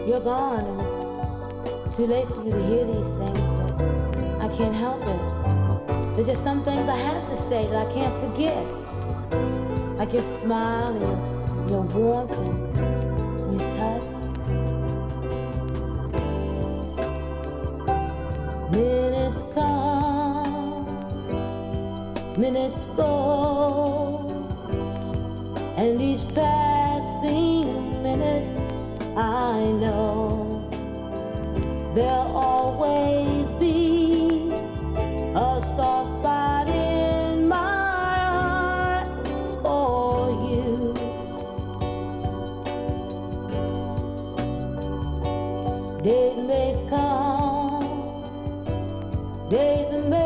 you're gone and it's too late for you to hear these things, but I can't help it. There's just some things I have to say that I can't forget. Like your smile and your warmth and your touch. Minutes come, minutes go, and each passing minute I know there'll always be a soft spot in my heart for you. Days may come, days may